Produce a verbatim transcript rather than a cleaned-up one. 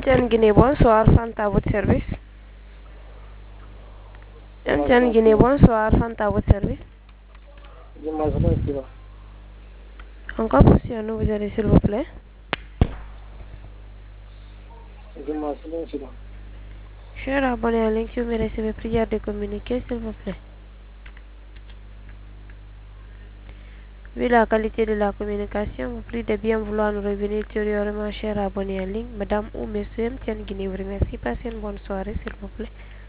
M T N Guinée, bonsoir, Fanta à votre service. M T N Guinée, bonsoir, Fanta à votre service. Encore positionnez-nous, vous allez s'il vous plaît. Cher abonné à ligne, si vous me recevez prière de communiquer, s'il vous plaît. Vu la qualité de la communication, vous prie de bien vouloir nous revenir ultérieurement, cher abonné en ligne. Madame ou monsieur M T N Guinée, vous remercie. Passez une bonne soirée, s'il vous plaît.